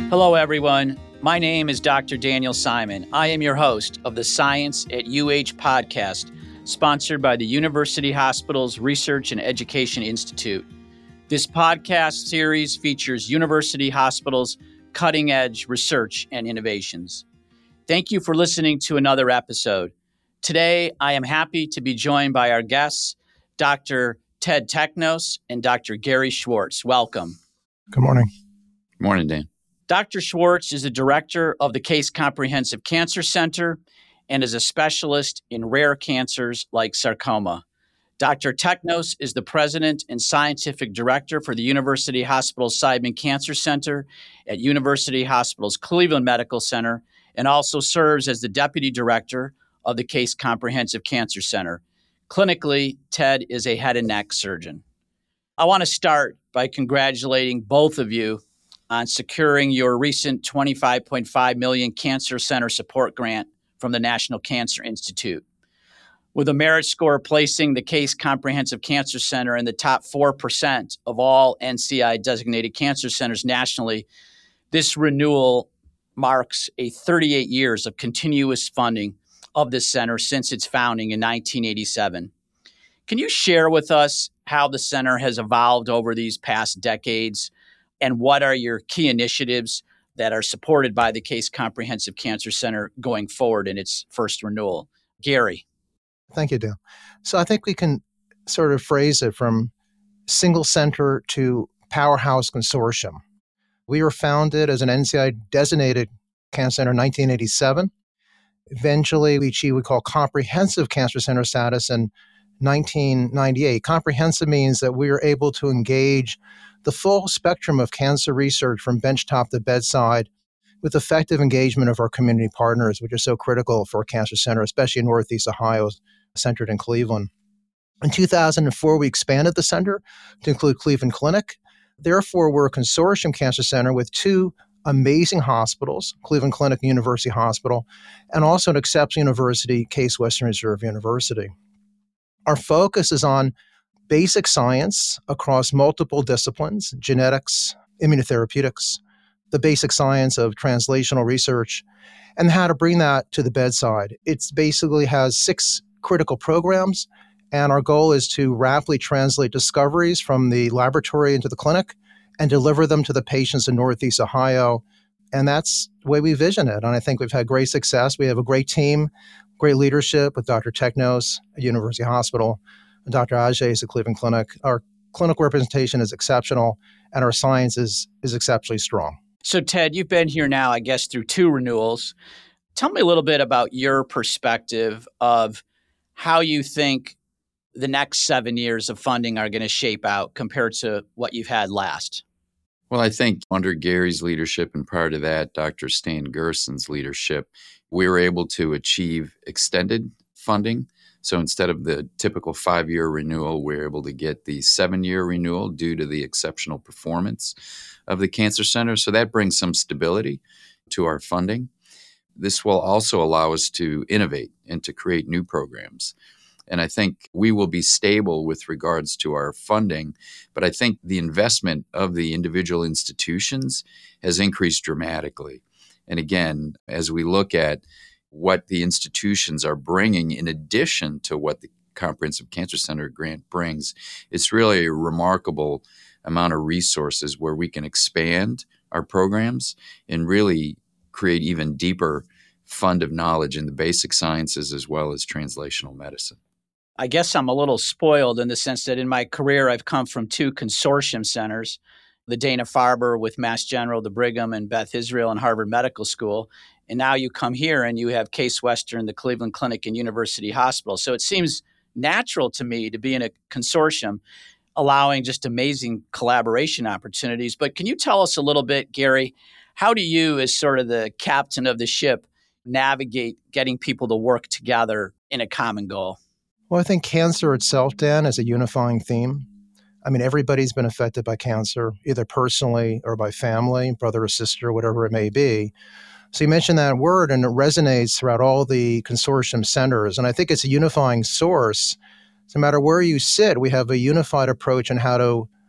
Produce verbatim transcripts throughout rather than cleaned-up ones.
Hello, everyone. My name is Doctor Daniel Simon. I am your host of the Science at U H podcast, sponsored by the University Hospitals Research and Education Institute. This podcast series features university hospitals' cutting-edge research and innovations. Thank you for listening to another episode. Today, I am happy to be joined by our guests, Doctor Ted Technos and Doctor Gary Schwartz. Welcome. Good morning. Good morning, Dan. Doctor Schwartz is the director of the Case Comprehensive Cancer Center and is a specialist in rare cancers like sarcoma. Doctor Technos is the president and scientific director for the University Hospitals Seidman Cancer Center at University Hospitals Cleveland Medical Center and also serves as the deputy director of the Case Comprehensive Cancer Center. Clinically, Ted is a head and neck surgeon. I want to start by congratulating both of you on securing your recent twenty-five point five million dollars Cancer Center Support Grant from the National Cancer Institute. With a merit score placing the Case Comprehensive Cancer Center in the top four percent of all N C I-designated cancer centers nationally, this renewal marks a thirty-eight years of continuous funding of this center since its founding in nineteen eighty-seven. Can you share with us how the center has evolved over these past decades? And what are your key initiatives that are supported by the Case Comprehensive Cancer Center going forward in its first renewal? Gary. Thank you, Dale. So I think we can sort of phrase it from single center to powerhouse consortium. We were founded as an N C I-designated cancer center in nineteen eighty-seven. Eventually, we achieved what we call comprehensive cancer center status in nineteen ninety-eight. Comprehensive means that we are able to engage the full spectrum of cancer research from benchtop to bedside with effective engagement of our community partners, which is so critical for a cancer center, especially in Northeast Ohio, centered in Cleveland. In two thousand four, we expanded the center to include Cleveland Clinic. Therefore, we're a consortium cancer center with two amazing hospitals, Cleveland Clinic and University Hospital, and also an exceptional university, Case Western Reserve University. Our focus is on basic science across multiple disciplines, genetics, immunotherapeutics, the basic science of translational research, and how to bring that to the bedside. It basically has six critical programs, and our goal is to rapidly translate discoveries from the laboratory into the clinic and deliver them to the patients in Northeast Ohio. And that's the way we vision it. And I think we've had great success. We have a great team, great leadership with Doctor Technos at University Hospital, and Doctor Ajay at Cleveland Clinic. Our clinical representation is exceptional, and our science is, is exceptionally strong. So, Ted, you've been here now, I guess, through two renewals. Tell me a little bit about your perspective of how you think the next seven years of funding are going to shape out compared to what you've had last. Well, I think under Gary's leadership and prior to that, Doctor Stan Gerson's leadership, we were able to achieve extended funding. So instead of the typical five-year renewal, we're able to get the seven-year renewal due to the exceptional performance of the Cancer Center. So that brings some stability to our funding. This will also allow us to innovate and to create new programs. And I think we will be stable with regards to our funding, but I think the investment of the individual institutions has increased dramatically. And again, as we look at what the institutions are bringing in addition to what the Comprehensive Cancer Center grant brings, it's really a remarkable amount of resources where we can expand our programs and really create even deeper fund of knowledge in the basic sciences as well as translational medicine. I guess I'm a little spoiled in the sense that in my career, I've come from two consortium centers, the Dana-Farber with Mass General, the Brigham, and Beth Israel and Harvard Medical School. And now you come here and you have Case Western, the Cleveland Clinic, and University Hospital. So it seems natural to me to be in a consortium allowing just amazing collaboration opportunities. But can you tell us a little bit, Gary, how do you, as sort of the captain of the ship, navigate getting people to work together in a common goal? Well, I think cancer itself, Dan, is a unifying theme. I mean, everybody's been affected by cancer, either personally or by family, brother or sister, whatever it may be. So you mentioned that word, and it resonates throughout all the consortium centers. And I think it's a unifying source. No matter where you sit, we have a unified approach on how to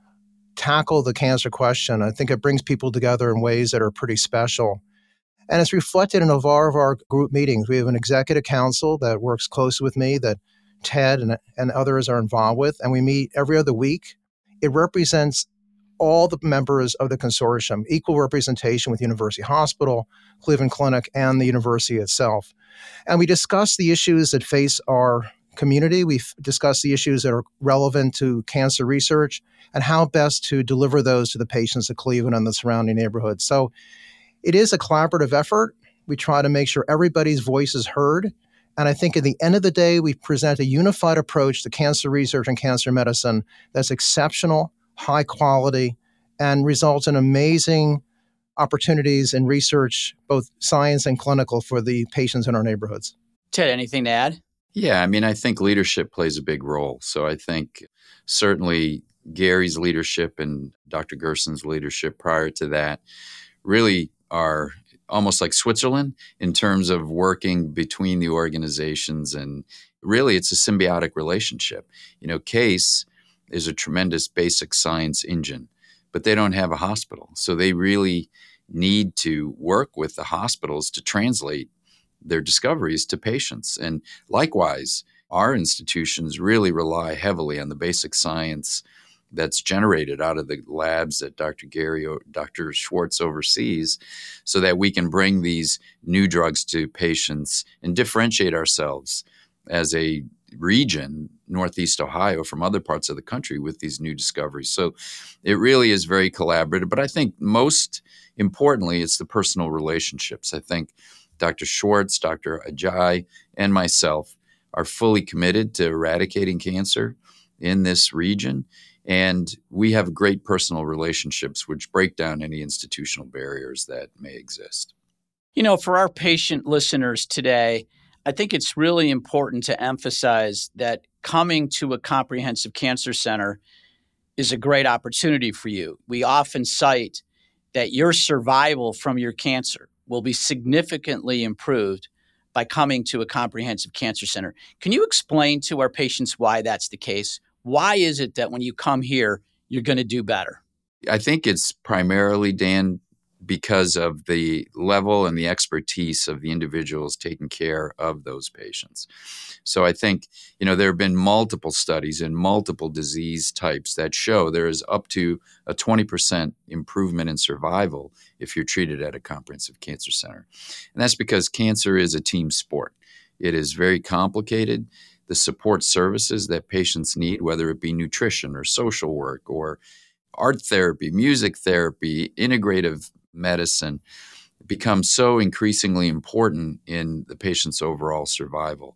tackle the cancer question. I think it brings people together in ways that are pretty special. And it's reflected in a lot of our group meetings. We have an executive council that works closely with me that Ted and, and others are involved with, and we meet every other week. It represents all the members of the consortium, equal representation with University Hospital, Cleveland Clinic, and the university itself. And we discuss the issues that face our community. We've discussed the issues that are relevant to cancer research and how best to deliver those to the patients of Cleveland and the surrounding neighborhood. So it is a collaborative effort. We try to make sure everybody's voice is heard. And I think at the end of the day, we present a unified approach to cancer research and cancer medicine that's exceptional, high quality, and results in amazing opportunities in research, both science and clinical, for the patients in our neighborhoods. Ted, anything to add? Yeah, I mean, I think leadership plays a big role. So I think certainly Gary's leadership and Doctor Gerson's leadership prior to that really are almost like Switzerland in terms of working between the organizations. And really, it's a symbiotic relationship. You know, CASE is a tremendous basic science engine, but they don't have a hospital. So they really need to work with the hospitals to translate their discoveries to patients. And likewise, our institutions really rely heavily on the basic science that's generated out of the labs that Doctor Gary or Doctor Schwartz oversees, so that we can bring these new drugs to patients and differentiate ourselves as a region, Northeast Ohio, from other parts of the country with these new discoveries. So it really is very collaborative. But I think most importantly, it's the personal relationships. I think Doctor Schwartz, Doctor Ajay, and myself are fully committed to eradicating cancer in this region. And we have great personal relationships which break down any institutional barriers that may exist. You know, for our patient listeners today, I think it's really important to emphasize that coming to a comprehensive cancer center is a great opportunity for you. We often cite that your survival from your cancer will be significantly improved by coming to a comprehensive cancer center. Can you explain to our patients why that's the case? Why is it that when you come here, you're going to do better? I think it's primarily, Dan, because of the level and the expertise of the individuals taking care of those patients. So I think, you know, there have been multiple studies in multiple disease types that show there is up to a twenty percent improvement in survival if you're treated at a comprehensive cancer center. And that's because cancer is a team sport. It is very complicated. The support services that patients need, whether it be nutrition or social work or art therapy, music therapy, integrative medicine, becomes so increasingly important in the patient's overall survival.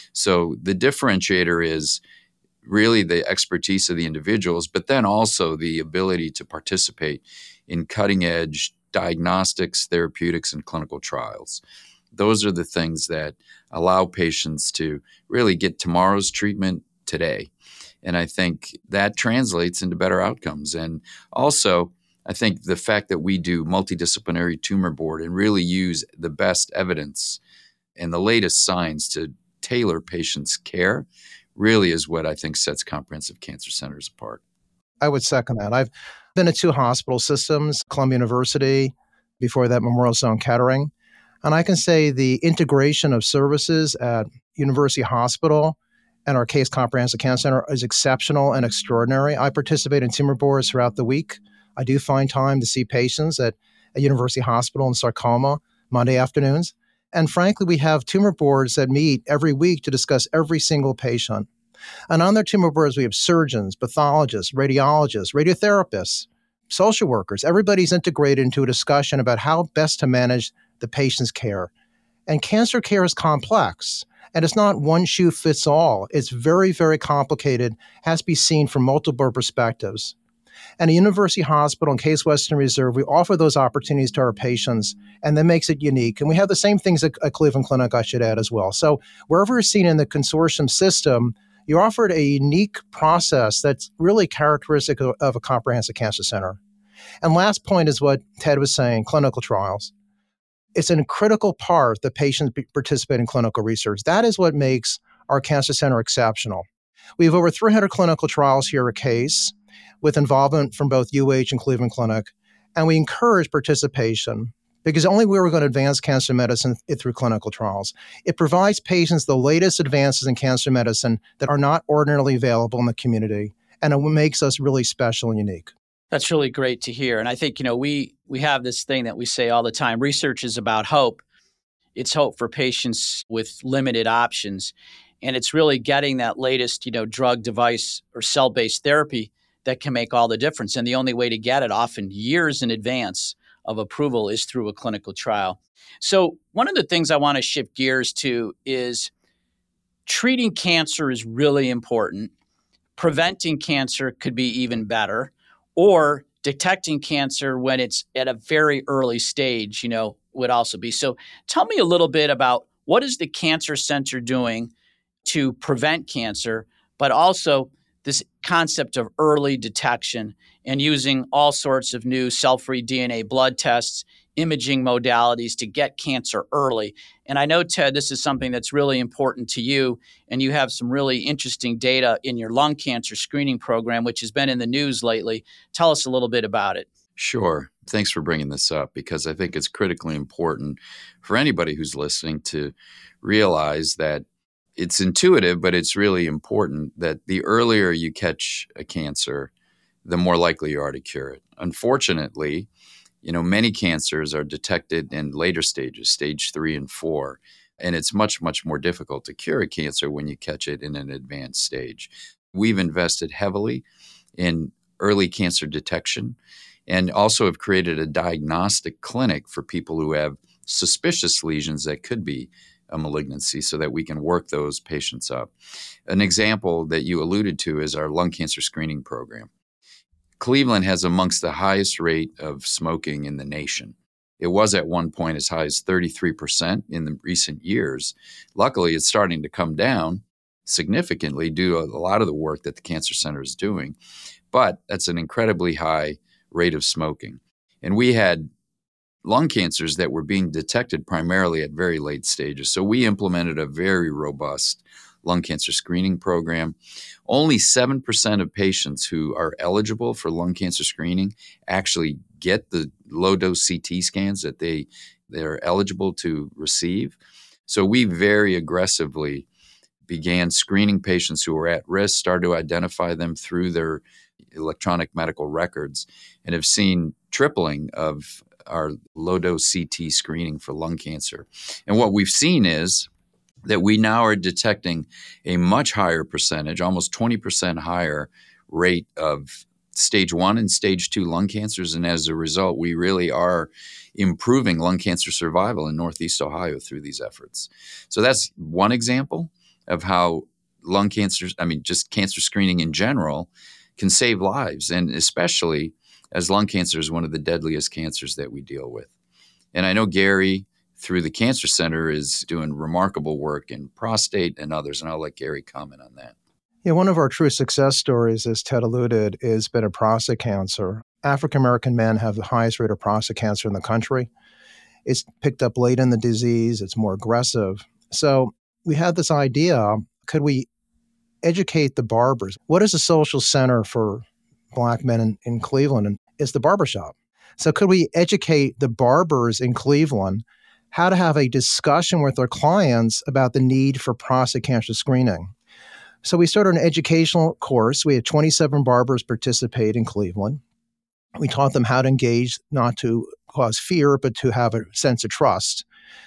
So the differentiator is really the expertise of the individuals, but then also the ability to participate in cutting-edge diagnostics, therapeutics, and clinical trials. Those are the things that allow patients to really get tomorrow's treatment today. And I think that translates into better outcomes. And also, I think the fact that we do multidisciplinary tumor board and really use the best evidence and the latest science to tailor patients' care really is what I think sets comprehensive cancer centers apart. I would second that. I've been at two hospital systems, Columbia University, before that Memorial Sloan Kettering. And I can say the integration of services at University Hospital and our Case Comprehensive Cancer Center is exceptional and extraordinary. I participate in tumor boards throughout the week. I do find time to see patients at a University Hospital in sarcoma Monday afternoons. And frankly, we have tumor boards that meet every week to discuss every single patient. And on their tumor boards, we have surgeons, pathologists, radiologists, radiotherapists, social workers. Everybody's integrated into a discussion about how best to manage the patient's care. And cancer care is complex. And it's not one shoe fits all. It's very, very complicated, has to be seen from multiple perspectives. And at University Hospital and Case Western Reserve, we offer those opportunities to our patients, and that makes it unique. And we have the same things at, at Cleveland Clinic, I should add as well. So wherever you're seen in the consortium system, you're offered a unique process that's really characteristic of, of a comprehensive cancer center. And last point is what Ted was saying, clinical trials. It's a critical part that patients participate in clinical research. That is what makes our cancer center exceptional. We have over three hundred clinical trials here at Case. with involvement from both U H and Cleveland Clinic. And we encourage participation because the only way we're going to advance cancer medicine is through clinical trials. It provides patients the latest advances in cancer medicine that are not ordinarily available in the community, and it makes us really special and unique. That's really great to hear. And I think, you know, we we have this thing that we say all the time, research is about hope. It's hope for patients with limited options. And it's really getting that latest, you know, drug, device, or cell-based therapy that can make all the difference. And the only way to get it, often years in advance of approval, is through a clinical trial. So one of the things I want to shift gears to is treating cancer is really important. Preventing cancer could be even better, or detecting cancer when it's at a very early stage, you know, would also be. So tell me a little bit about what is the Cancer Center doing to prevent cancer, but also this concept of early detection and using all sorts of new cell-free D N A blood tests, imaging modalities to get cancer early. And I know, Ted, this is something that's really important to you, and you have some really interesting data in your lung cancer screening program, which has been in the news lately. Tell us a little bit about it. Sure. Thanks for bringing this up, because I think it's critically important for anybody who's listening to realize that it's intuitive, but it's really important that the earlier you catch a cancer, the more likely you are to cure it. Unfortunately, you know, many cancers are detected in later stages, stage three and four, and it's much, much more difficult to cure a cancer when you catch it in an advanced stage. We've invested heavily in early cancer detection and also have created a diagnostic clinic for people who have suspicious lesions that could be a malignancy so that we can work those patients up. An example that you alluded to is our lung cancer screening program. Cleveland has amongst the highest rate of smoking in the nation. It was at one point as high as thirty-three percent in the recent years. Luckily, it's starting to come down significantly due to a lot of the work that the Cancer Center is doing. But that's an incredibly high rate of smoking. And we had lung cancers that were being detected primarily at very late stages. So we implemented a very robust lung cancer screening program. Only seven percent of patients who are eligible for lung cancer screening actually get the low-dose C T scans that they, they're eligible to receive. So we very aggressively began screening patients who were at risk, started to identify them through their electronic medical records, and have seen tripling of our low-dose C T screening for lung cancer. And what we've seen is that we now are detecting a much higher percentage, almost twenty percent higher rate of stage one and stage two lung cancers. And as a result, we really are improving lung cancer survival in Northeast Ohio through these efforts. So that's one example of how lung cancer, I mean, just cancer screening in general can save lives, and especially as lung cancer is one of the deadliest cancers that we deal with. And I know Gary, through the Cancer Center, is doing remarkable work in prostate and others, and I'll let Gary comment on that. Yeah, one of our true success stories, as Ted alluded, has been a prostate cancer. African-American men have the highest rate of prostate cancer in the country. It's picked up late in the disease. It's more aggressive. So we had this idea, could we educate the barbers? What is a social center for Black men in, in Cleveland? And it's the barbershop. So could we educate the barbers in Cleveland how to have a discussion with their clients about the need for prostate cancer screening? So we started an educational course. We had twenty-seven barbers participate in Cleveland. We taught them how to engage, not to cause fear, but to have a sense of trust.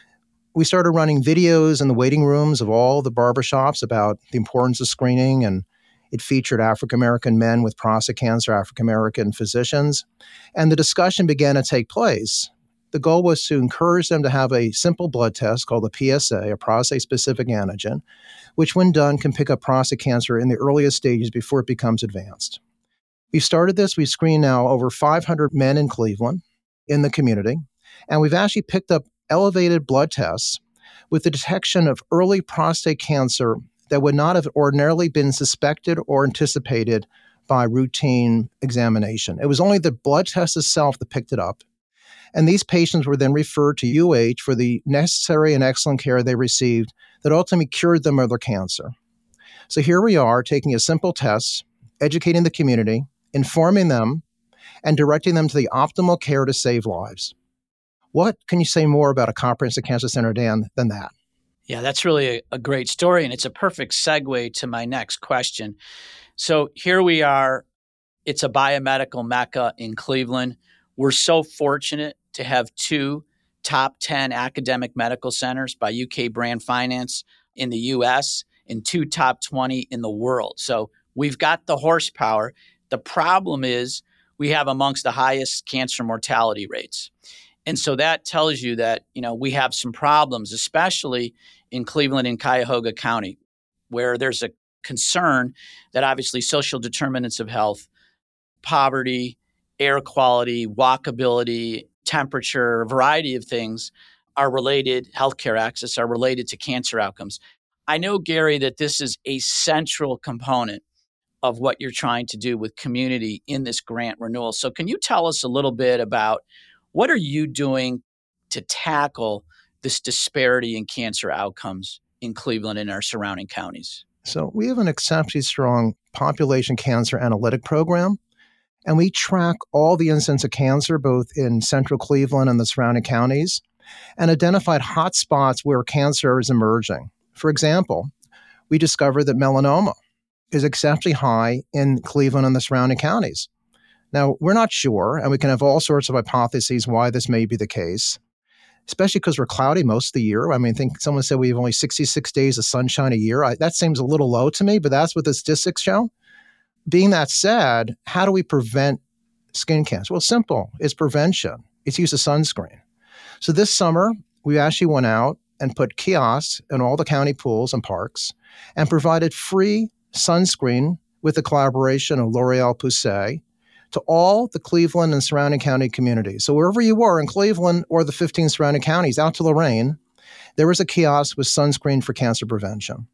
We started running videos in the waiting rooms of all the barbershops about the importance of screening, and it featured African-American men with prostate cancer, African-American physicians, and the discussion began to take place. The goal was to encourage them to have a simple blood test called a P S A, a prostate-specific antigen, which when done can pick up prostate cancer in the earliest stages before it becomes advanced. We've started this. We've screened now over five hundred men in Cleveland in the community, and we've actually picked up elevated blood tests with the detection of early prostate cancer that would not have ordinarily been suspected or anticipated by routine examination. It was only the blood test itself that picked it up. And these patients were then referred to U H for the necessary and excellent care they received that ultimately cured them of their cancer. So here we are taking a simple test, educating the community, informing them, and directing them to the optimal care to save lives. What can you say more about a comprehensive cancer center, Dan, than that? Yeah, that's really a, a great story, and it's a perfect segue to my next question. So here we are. It's a biomedical mecca in Cleveland. We're so fortunate to have two top ten academic medical centers by U K Brand Finance in the U S and two top twenty in the world. So we've got the horsepower. The problem is we have amongst the highest cancer mortality rates. And so that tells you that, you know, we have some problems, especially in Cleveland and Cuyahoga County, where there's a concern that obviously social determinants of health, poverty, air quality, walkability, temperature, a variety of things are related, healthcare access are related to cancer outcomes. I know, Gary, that this is a central component of what you're trying to do with community in this grant renewal. So can you tell us a little bit about what are you doing to tackle this disparity in cancer outcomes in Cleveland and our surrounding counties? So we have an exceptionally strong population cancer analytic program, and we track all the incidents of cancer both in central Cleveland and the surrounding counties and identified hotspots where cancer is emerging. For example, we discovered that melanoma is exceptionally high in Cleveland and the surrounding counties. Now, we're not sure, and we can have all sorts of hypotheses why this may be the case, especially because we're cloudy most of the year. I mean, I think someone said we have only sixty-six days of sunshine a year. I, that seems a little low to me, but that's what the statistics show. Being that said, how do we prevent skin cancer? Well, simple. It's prevention. It's use of sunscreen. So this summer, we actually went out and put kiosks in all the county pools and parks and provided free sunscreen with the collaboration of L'Oreal Pausset to all the Cleveland and surrounding county communities. So wherever you were in Cleveland or the fifteen surrounding counties out to Lorraine, there was a kiosk with sunscreen for cancer prevention.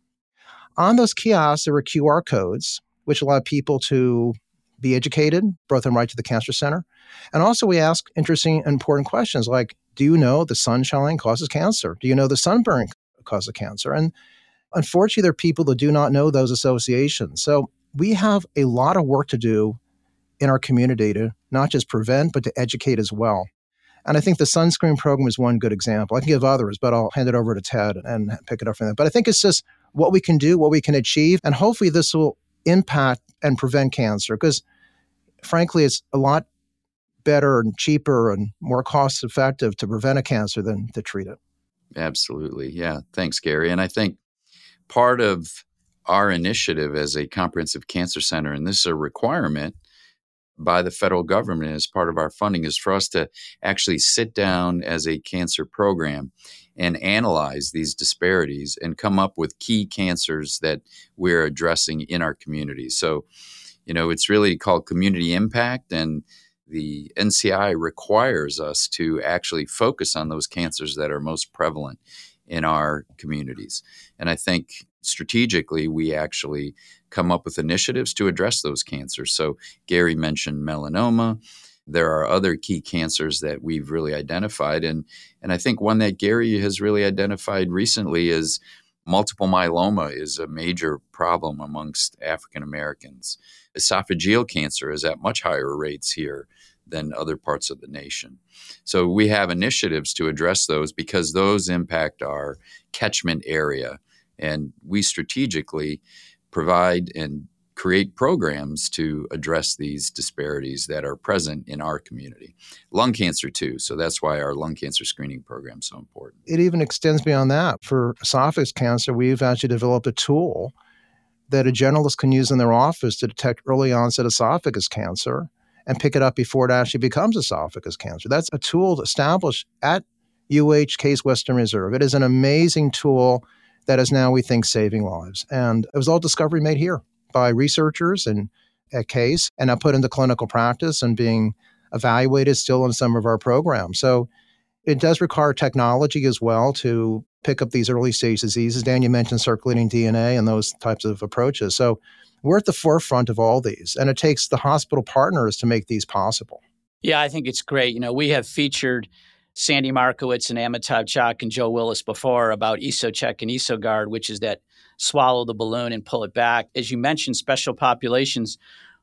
On those kiosks, there were Q R codes, which allowed people to be educated, brought them right to the cancer center. And also we ask interesting and important questions like, do you know the sunshine causes cancer? Do you know the sunburn causes cancer? And unfortunately, there are people that do not know those associations. So we have a lot of work to do in our community to not just prevent, but to educate as well. And I think the sunscreen program is one good example. I can give others, but I'll hand it over to Ted and pick it up from there. But I think it's just what we can do, what we can achieve, and hopefully this will impact and prevent cancer because, frankly, it's a lot better and cheaper and more cost effective to prevent a cancer than to treat it. Absolutely. Yeah. Thanks, Gary. And I think part of our initiative as a comprehensive cancer center, and this is a requirement by the federal government as part of our funding, is for us to actually sit down as a cancer program and analyze these disparities and come up with key cancers that we're addressing in our community. So, you know, it's really called community impact, and the N C I requires us to actually focus on those cancers that are most prevalent in our communities. And I think strategically, we actually come up with initiatives to address those cancers. So Gary mentioned melanoma. There are other key cancers that we've really identified. And, and I think one that Gary has really identified recently is multiple myeloma is a major problem amongst African Americans. Esophageal cancer is at much higher rates here than other parts of the nation. So we have initiatives to address those because those impact our catchment area. And we strategically provide and create programs to address these disparities that are present in our community. Lung cancer, too. So that's why our lung cancer screening program is so important. It even extends beyond that. For esophagus cancer, we've actually developed a tool that a generalist can use in their office to detect early onset esophagus cancer and pick it up before it actually becomes esophagus cancer. That's a tool established at U H Case Western Reserve. It is an amazing tool that is now, we think, saving lives. And it was all discovery made here by researchers and at Case, and now put into clinical practice and being evaluated still in some of our programs. So it does require technology as well to pick up these early stage diseases. Dan, you mentioned circulating D N A and those types of approaches. So we're at the forefront of all these, and it takes the hospital partners to make these possible. Yeah, I think it's great. You know, we have featured Sandy Markowitz and Amitabh Chak and Joe Willis before about EsoCheck and EsoGuard, which is that swallow the balloon and pull it back. As you mentioned, special populations,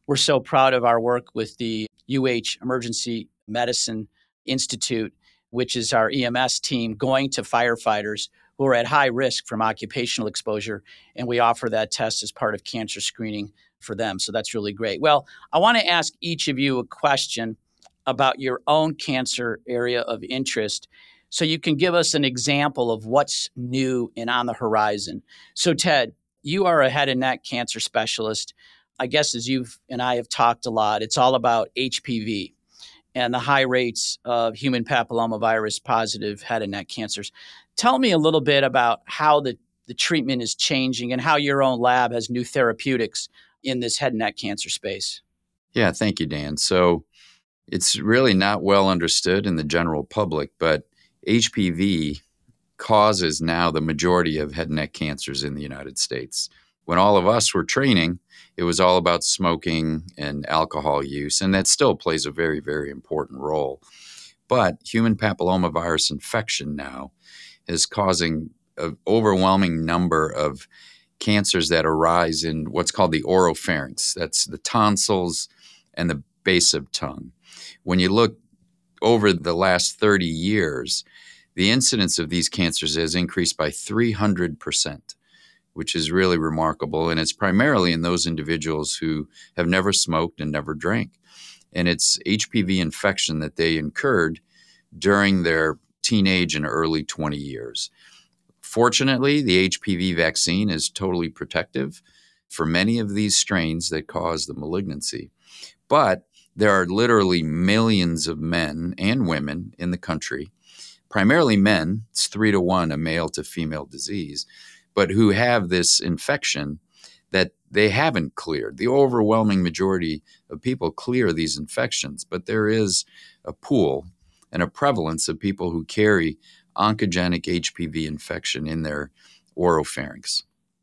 we're so proud of our work with the U H Emergency Medicine Institute, which is our E M S team going to firefighters who are at high risk from occupational exposure. And we offer that test as part of cancer screening for them. So that's really great. Well, I want to ask each of you a question about your own cancer area of interest so you can give us an example of what's new and on the horizon. So, Ted, you are a head and neck cancer specialist. I guess as you've and I have talked a lot, it's all about H P V and the high rates of human papillomavirus positive head and neck cancers. Tell me a little bit about how the, the treatment is changing and how your own lab has new therapeutics in this head and neck cancer space. Yeah, thank you, Dan. So it's really not well understood in the general public, but H P V causes now the majority of head and neck cancers in the United States. When all of us were training, it was all about smoking and alcohol use, and that still plays a very, very important role. But human papillomavirus infection now is causing an overwhelming number of cancers that arise in what's called the oropharynx. That's the tonsils and the base of tongue. When you look over the last thirty years, the incidence of these cancers has increased by three hundred percent, which is really remarkable. And it's primarily in those individuals who have never smoked and never drank. And it's H P V infection that they incurred during their teenage and early twenty years. Fortunately, the H P V vaccine is totally protective for many of these strains that cause the malignancy. But there are literally millions of men and women in the country, primarily men, it's three to one, a male to female disease, but who have this infection that they haven't cleared. The overwhelming majority of people clear these infections, but there is a pool and a prevalence of people who carry oncogenic H P V infection in their oropharynx.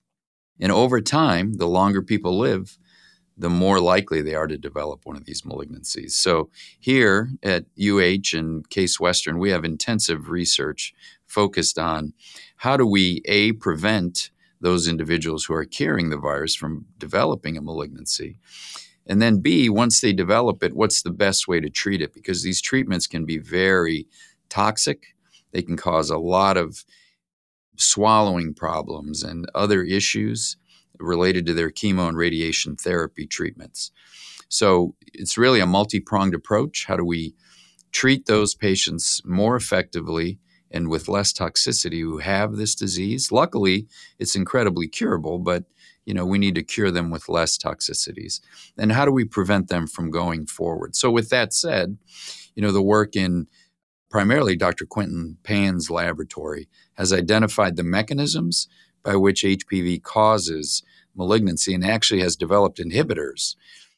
And over time, the longer people live, the more likely they are to develop one of these malignancies. So here at U H and Case Western, we have intensive research focused on how do we, A, prevent those individuals who are carrying the virus from developing a malignancy, and then B, once they develop it, what's the best way to treat it? Because these treatments can be very toxic. They can cause a lot of swallowing problems and other issues related to their chemo and radiation therapy treatments. So it's really a multi-pronged approach. How do we treat those patients more effectively and with less toxicity who have this disease? Luckily, it's incredibly curable, but you know, we need to cure them with less toxicities. And how do we prevent them from going forward? So with that said, you know, the work in primarily Doctor Quentin Pan's laboratory has identified the mechanisms by which H P V causes malignancy and actually has developed inhibitors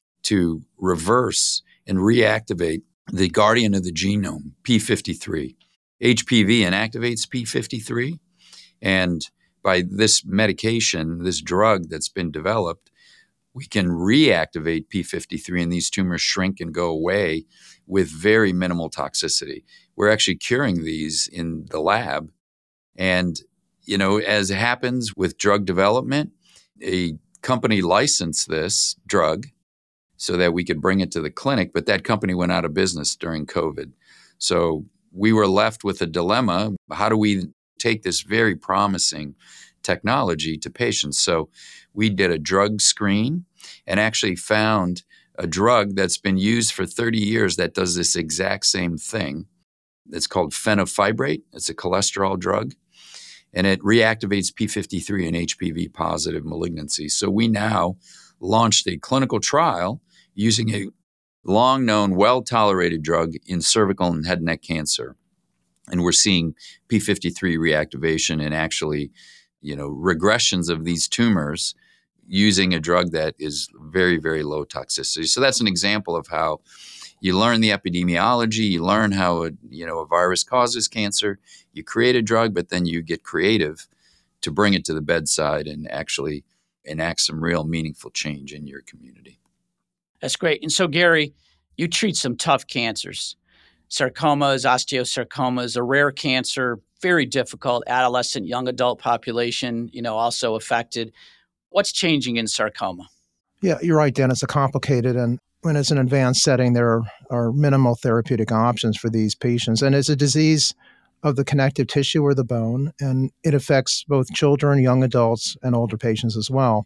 to reverse and reactivate the guardian of the genome, P fifty-three. H P V inactivates P fifty-three, and by this medication, this drug that's been developed, we can reactivate P fifty-three and these tumors shrink and go away with very minimal toxicity. We're actually curing these in the lab. And, you know, as happens with drug development, a company licensed this drug so that we could bring it to the clinic, but that company went out of business during COVID. So we were left with a dilemma. How do we take this very promising technology to patients? So we did a drug screen and actually found a drug that's been used for thirty years that does this exact same thing. It's called fenofibrate. It's a cholesterol drug, and it reactivates P fifty-three in H P V positive malignancies. So we now launched a clinical trial using a long-known, well-tolerated drug in cervical and head and neck cancer. And we're seeing P fifty-three reactivation and actually, you know, regressions of these tumors using a drug that is very, very low toxicity. So that's an example of how you learn the epidemiology, you learn how a, you know, a virus causes cancer, you create a drug, but then you get creative to bring it to the bedside and actually enact some real meaningful change in your community. That's great. And so, Gary, you treat some tough cancers. Sarcomas, osteosarcomas, a rare cancer, very difficult, adolescent, young adult population, you know, also affected. What's changing in sarcoma? Yeah, you're right, Dan. It's a complicated, and when it's an advanced setting, there are, are minimal therapeutic options for these patients. And it's a disease of the connective tissue or the bone, and it affects both children, young adults, and older patients as well.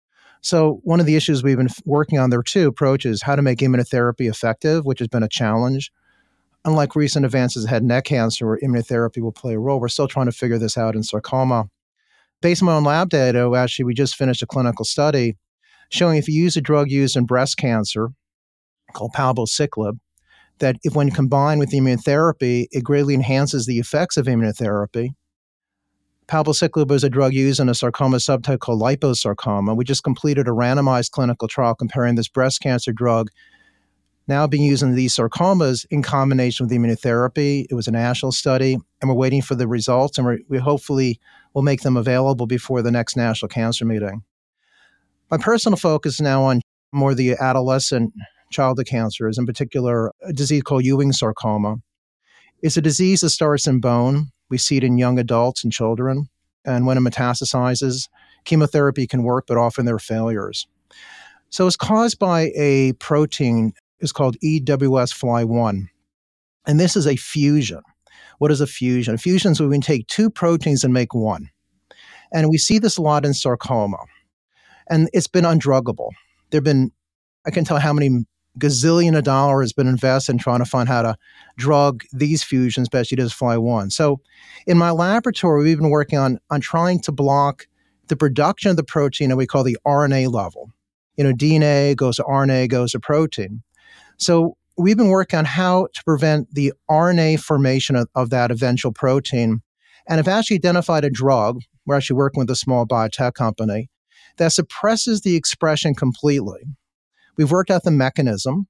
So one of the issues we've been working on, there are two approaches: how to make immunotherapy effective, which has been a challenge. Unlike recent advances in head and neck cancer, where immunotherapy will play a role, we're still trying to figure this out in sarcoma. Based on my own lab data, actually, we just finished a clinical study showing if you use a drug used in breast cancer called palbociclib, that if when combined with immunotherapy, it greatly enhances the effects of immunotherapy. Palbociclib is a drug used in a sarcoma subtype called liposarcoma. We just completed a randomized clinical trial comparing this breast cancer drug now being used in these sarcomas in combination with immunotherapy. It was a national study, and we're waiting for the results, and we're, we hopefully will make them available before the next National Cancer Meeting. My personal focus is now on more the adolescent childhood cancers, in particular a disease called Ewing sarcoma. It's a disease that starts in bone. We see it in young adults and children, and when it metastasizes, chemotherapy can work, but often there are failures. So it's caused by a protein. It's called E W S F L I one. And this is a fusion. What is a fusion? A fusion is when we can take two proteins and make one. And we see this a lot in sarcoma. And it's been undruggable. There have been, I can tell how many gazillion of dollars has been invested in trying to find how to drug these fusions, especially this F L I one. So in my laboratory, we've been working on, on trying to block the production of the protein that we call the R N A level. You know, D N A goes to R N A, goes to protein. So we've been working on how to prevent the R N A formation of, of that eventual protein, and have actually identified a drug. We're actually working with a small biotech company that suppresses the expression completely. We've worked out the mechanism,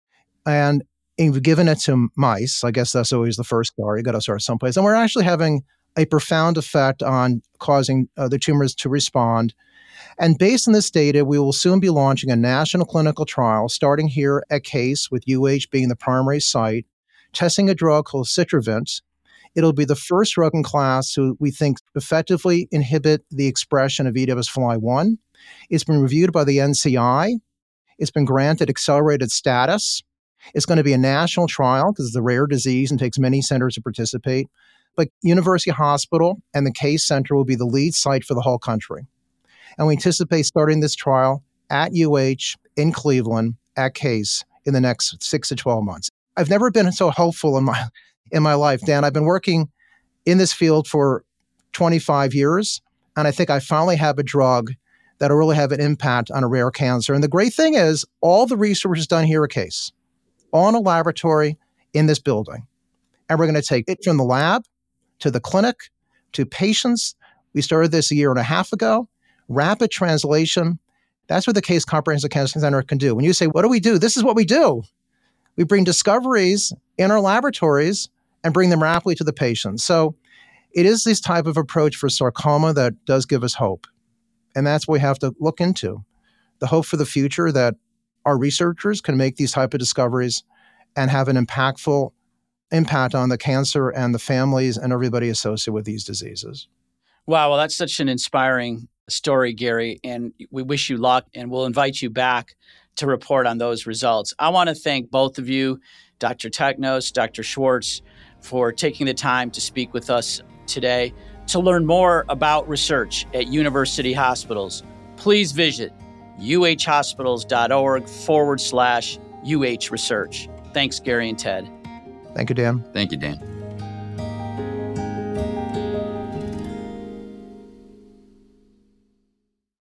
and we've given it to mice. I guess that's always the first start. You got to start someplace. And we're actually having a profound effect on causing uh, the tumors to respond. And based on this data, we will soon be launching a national clinical trial, starting here at Case, with U H being the primary site, testing a drug called Citravint. It'll be the first drug in class to, we think, effectively inhibit the expression of E W S F L I one. It's been reviewed by the N C I. It's been granted accelerated status. It's going to be a national trial because it's a rare disease and takes many centers to participate. But University Hospital and the Case Center will be the lead site for the whole country. And we anticipate starting this trial at U H in Cleveland at Case in the next six to twelve months. I've never been so hopeful in my in my life, Dan. I've been working in this field for twenty-five years, and I think I finally have a drug that'll really have an impact on a rare cancer. And the great thing is, all the research is done here at Case, all in a laboratory in this building. And we're going to take it from the lab to the clinic to patients. We started this a year and a half ago. Rapid translation. That's what the Case Comprehensive Cancer Center can do. When you say, what do we do? This is what we do. We bring discoveries in our laboratories and bring them rapidly to the patient. So it is this type of approach for sarcoma that does give us hope. And that's what we have to look into. The hope for the future that our researchers can make these type of discoveries and have an impactful impact on the cancer and the families and everybody associated with these diseases. Wow, well, that's such an inspiring story, Gary, and we wish you luck, and we'll invite you back to report on those results. I want to thank both of you, Doctor Teknos, Doctor Schwartz, for taking the time to speak with us today. To learn more about research at university hospitals, please visit uhhospitals.org forward slash UH research. Thanks, Gary and Ted. Thank you, Dan. Thank you, Dan.